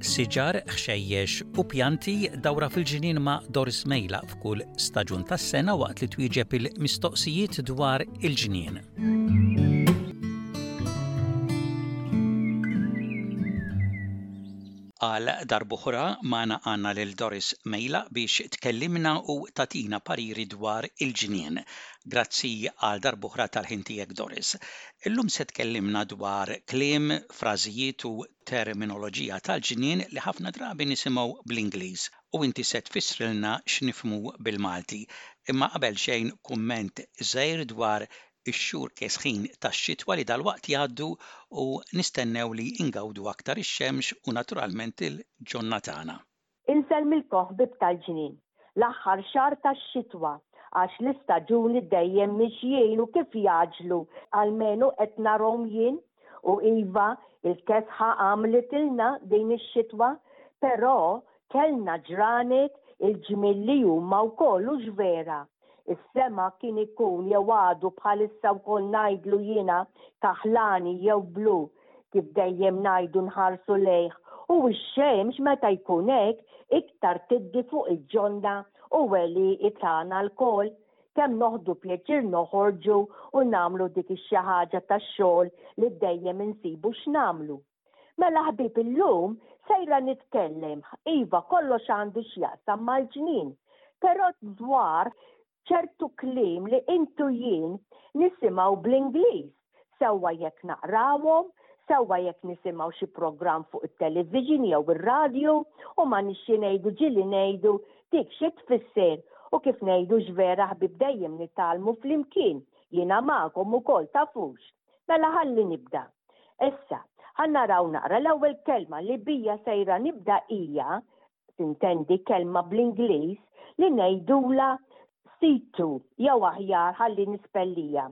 siġar, ħxejjex u pjanti dawra fil-ġinien ma' Doris Mejla f'kull staġun tas-sena waqt li twieġeb il-mistoqsijiet dwar il-ġinien. Għal darb'oħra magħna għandna lil Doris Mejla biex tkellimna u tatina pariri dwar il-ġinien. Grazzi għal darb'oħra tal-ħin tiegħek, Doris. Illum se tkellimna dwar kliem, frażijiet u terminoloġija tal-ġinien li ħafna drabi nisimgħu bl-Ingliż u inti se tfissrilna x'nifhmu bil-Malti. Imma qabel xejn kumment żgħir dwar ix-xhur kesħin tax-xitwa li dalwaqt jgħaddu u nistennew li ingawdu aktar ix-xemx u naturalment il-ġurnatana. Insellmilkom ħbib tal-ġnien, l-aħħar xahar tax-xitwa għax l-istaġuni dejjem mixjien u kif jaġlu għalmenu qed narhom jien u iva il-kesħa għamlet ilna din ix-xitwa, però kellna ġranet il-ġmilli huma wkoll u ġvera. Is-sema kien ikun jew għadu bħalissa wkoll ngħidlu jiena kaħlani jew blu kif dejjem ngħidu nħarsu lejh u x-xemx meta jkun hekk iktar tiddi fuq il-ġonna u weli itana l-kol kemm noħdu pjaċir noħorġu u nagħmlu dik ix-xi ħaġa tax-xogħol li dejjem insibu x'nagħmlu. Mela ħbib illum sejra nitkellem iva kollox għandu x'jaqsam mal-ġnien, però dwar ċertu kliem li intu jien nisimgħu bl-Ingliż, sewwa jekk naqrawhom, sewwa jekk nisimgħu xi programm fuq it-television jew ir-radju u ma nixxi ngħidu ġieli ngħidu dik xi tfisser u kif ngħidu ġvera ħbib dejjem nitgħallmu flimkien jiena magħkom ukoll tafux. Mela ħalli nibda. Issa, ħannaraw naqra l-ewwel kelma li bija sejra nibda hija tintendi kelma bl-Ingliż li ngħidula situ, jew aħjar ħalli nispellija.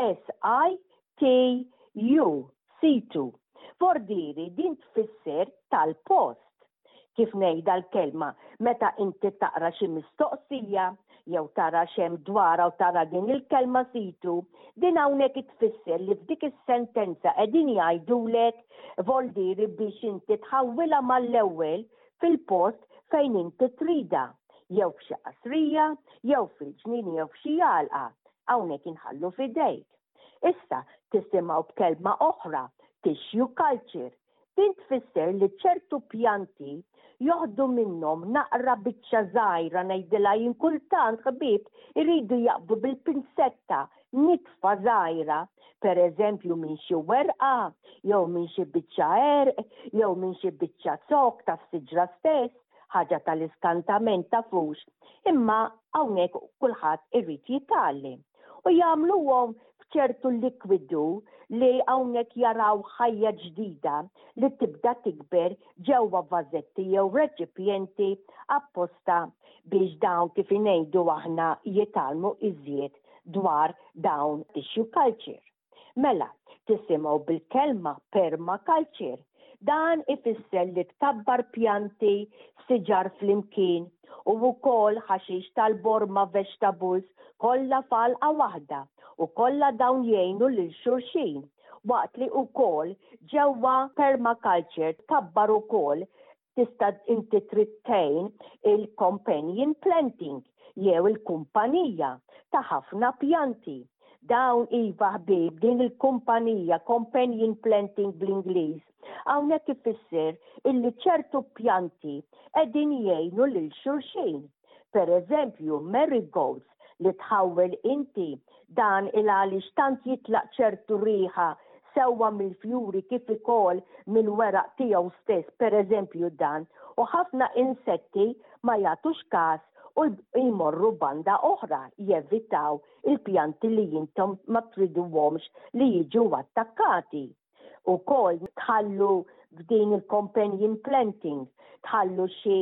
S-I-T-U, situ. Fordiri din tfisser tal-post. Kif ngħidha l-kelma meta inti taqra xi mistoqsija jew tara xemm dwarha u tara din il-kelma situ, din hawnhekk tfisser li f'dik is-sentenza qegħdin jgħidulek voldiri biex inti tħawwilha mal-ewwel fil-post fejn inti trida. Jew f'xi qasrija, jew fil-ġnien jew f'xi għalqa, hawnhekk inħallu f'idejk. Issa tisimgħu b'kelma oħra, tissue culture. Din tfisser li ċertu pjanti joħdu minnhom naqra biċċa żgħira ngħidilha jien kultant ħbieb iridu jaqbdu bil-pinsetta nitfa żgħira, pereżempju minn xi werqa, jew minn xi biċċa għerq, jew minn xi biċċa zokk tas-siġra stess. Ħaġa tal-iskantament tafux, imma hawnhekk kulħadd irid jitgħallem. U jagħmluhom f'ċertu likwidu li hawnhekk jaraw ħajja ġdida li tibda tikber ġewwa vażetti jew reċipjenti apposta biex dawn kif ngħidu aħna jitgħallmu iżjed dwar dawn tissue culture. Mela, tisimgħu bil-kelma permaculture. Dan ifisser li tkabbar pjanti siġar flimkien u wkoll ħaxix tal-borma vegetables kollha falqa waħda u kollha dawn jgħinu lil xulxin. Waqt li wkoll ġewwa permaculture tkabbar ukoll tista' inti trittejn il-companion planting jew il-kumpanija ta' ħafna pjanti. Dawn iva ħbieb din il-kumpanija companion planting bl-Ingliż hawnhekk ifisser illi ċertu pjanti qegħdin jgħinu lil xulxin. Pereżempju marigolds li tħawwel inti dan għaliex tant jitlaq ċertu riħa sewwa mill-fjuri kif ukoll mill-weraq tiegħu stess, pereżempju dan, u ħafna insetti ma jagħtux każ u jmorru banda oħra jevitaw il-pjanti li jintom ma triduhomx li jiġu attakkati. Ukoll tħallu f'din il-companion planting, tħallu xi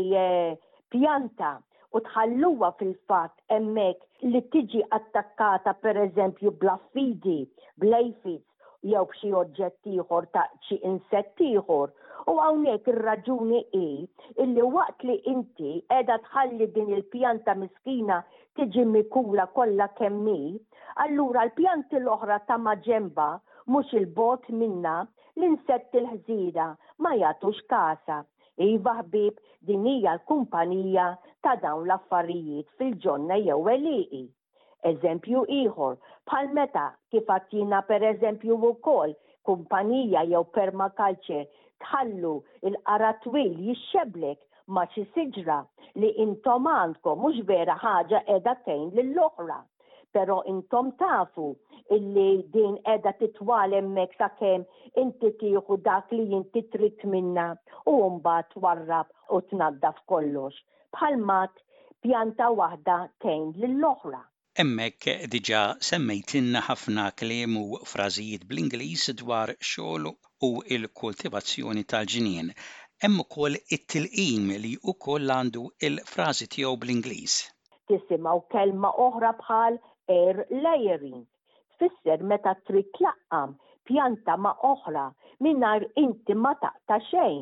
pjanta u tħalluha fil-fatt hemmhekk li tiġi attakkata pereżempju bl-affidi, bl-aphids jew b'xi oġġett ieħor ta' xi insett ieħor. U hawnhekk ir-raġuni hi illi waqt li inti qiegħda tħalli din il-pjanta miskina tiġi mikula kollha kemm hi, allura l-pjanti l-oħra ta' ma' ġenba mhux il-bot minna l-insetti l-ħżiera ma jagħtux kasa. Iva ħbib, din hija l-kumpanija ta' dawn l-affarijiet fil-ġonna jew eliqi. Eżempju ieħor, bħal meta kif għattina per eżempju wkoll kumpanija jew permaculture tħallu il-qara twil jixxeblek ma' xi siġra li intom għandkom mhux vera ħaġa qiegħda tgħin lill-oħra. Però intom tafu illi din qiegħda titwal hemmhekk sakemm inti tieħu dak li inti trid minna u mbagħad twarrab u tnaddaf kollox. Bħalmat pjanta waħda tgħin lill-oħra. Hemmhekk diġà semmejtilna ħafna kliem u frażijiet bl-Ingliż dwar xogħol u l-kultivazzjoni tal-ġinien. Hemm ukoll it-tilqim li wkoll għandu il-frażi tiegħu bl-Ingliż. Tisimgħu kelma oħra bħal air layering. Tfisser meta trid tlaqqam pjanta ma' oħra mingħajr inti ma taqta' xejn.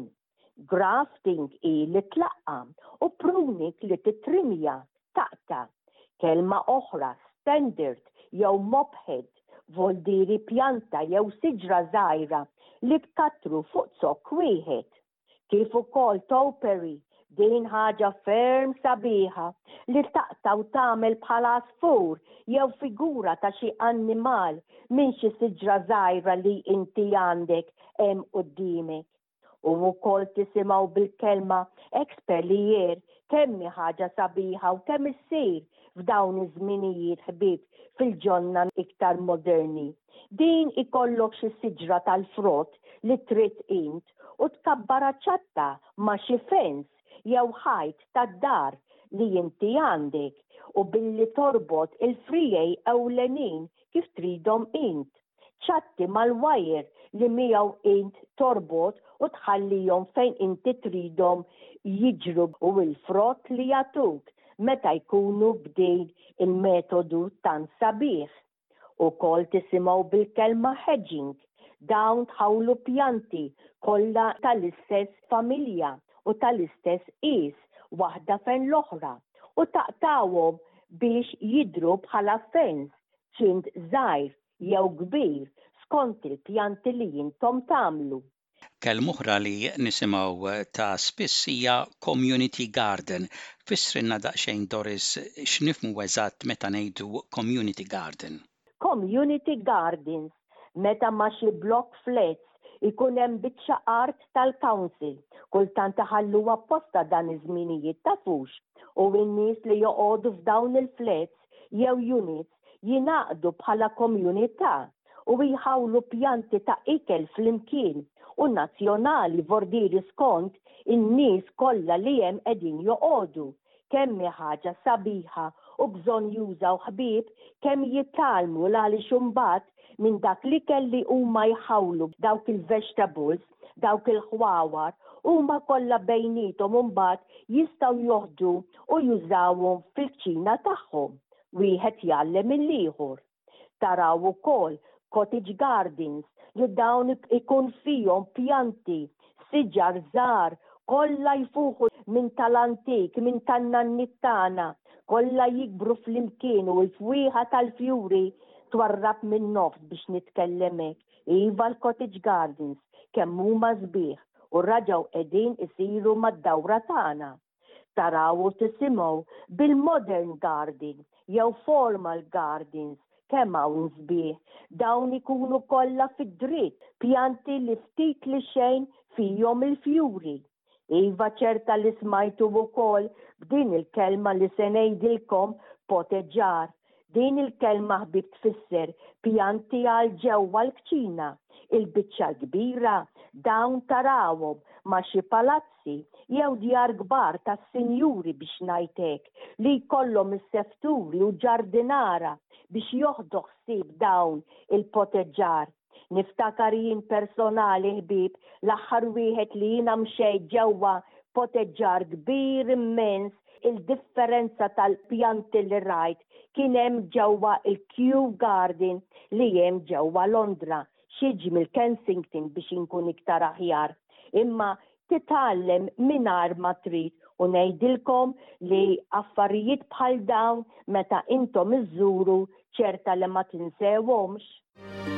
Grafting hi li tlaqqam u pruning li titrimja taqta'. Kelma oħra standard jew mophead voldiri pjanta jew siġra żgħira li tkattru fuq zokk wieħed. Kif ukoll topiary din ħaġa ferm sabiħa li taqta' u tagħmel bħala għasfur jew figura ta' xi annimal minn xi siġra żgħira li inti għandek hemm quddiemek. U wkoll tisimgħu bil-kelma experlier kemm ħaġa sabiħa u kemm issir f'dawn iż-żminijiet ħbieb fil-ġonna iktar moderni. Din ikollok xi siġra tal-frott li trid int u tkabbara ċatta ma' xi fens jew ħajt tad-dar li inti għandek u billi torbot il-frijej ewlenin kif tridhom int. ċatti mal-wajr li miegħu int torbot u tħallihom fejn inti tridhom jiġru u l-frott li jagħtuk meta jkunu bdejn il-metodu tan sabiħ. Ukoll tisimgħu bil-kelma hedging, dawn tħawlu pjanti kollha tal-istess familja u tal-istess qis waħda fejn l-oħra u taqtawhom biex jidhru bħala fens ċint żgħir jew kbir skont il-pjanti li intom tagħmlu. Kelma oħra li nisimgħu ta' spiss hija community garden. Fissrilna daqsxejn Doris x'nifhmu eżatt meta ngħidu community garden. Community gardens meta ma' xi block flats ikun hemm biċċa art tal-council, kultant taħallu apposta dan iż-żminijiet tafux u n-nies li joqogħdu f'dawn il-flats jew units jingħaqdu bħala komunità u jħawlu pjanti ta' ikel flimkien u nazzjonali vordiri skont in-nies kollha li hemm qegħdin joqogħdu. Kemm ħaġa sabiħa u bżonn jużaw ħbieb kemm jitgħallmu għaliex imbagħad minn dak li kelli huma jħawlu dawk il-vegetables, dawk il-ħwawar, huma kollha bejnietom imbagħad jistgħu joħdu u jużawhom fil-ċina tagħhom. Wieħed jgħallem mill-ieħor. Taraw ukoll cottage gardens li dawn ikun fihom pjanti, siġar żgħar, kollha jfuħu minn tal-antik, minn tan-nannit tagħna, kollha jikbru flimkien u l-fwieħa tal-fjuri twarrab minn nofs biex nitkellemek. Iva l-cottage gardens kemm huma sbieħ u raġgħu qegħdin isiru mad-dawra tagħna. Taraw u tisimgħu bil-modern garden jew formal gardens kemm hawn sbieħ. Dawn ikunu kollha fid-dritt pjanti li ftit li xejn fihom il-fjuri. Iva ċerta li smajtu wkoll b'din il-kelma li se ngħidilkom poteġġar. Din il-kelma ħbib tfisser pjanti għal ġewwa l-kċina, il-biċċa kbira, dawn tarawhom ma' xi palazzi jew djar kbar tas-sinjuri biex ngħidlek li jkollhom is-sefturi u ġardinara biex joħdu ħsieb dawn il-poteġġar. Niftakar jien personali ħbib l-aħħar wieħed li jiena mxejt ġewwa poteġġar kbir immens il-differenza tal-pjanti li rajt kien hemm ġewwa il-Kew Garden li hemm ġewwa Londra, xiġi mill-Kensington biex inkun iktar aħjar. Imma titgħallem mingħajr ma trid u ngħidilkom li affarijiet bħal dawn meta intom iżżuru ċerta li ma tinsewhomx.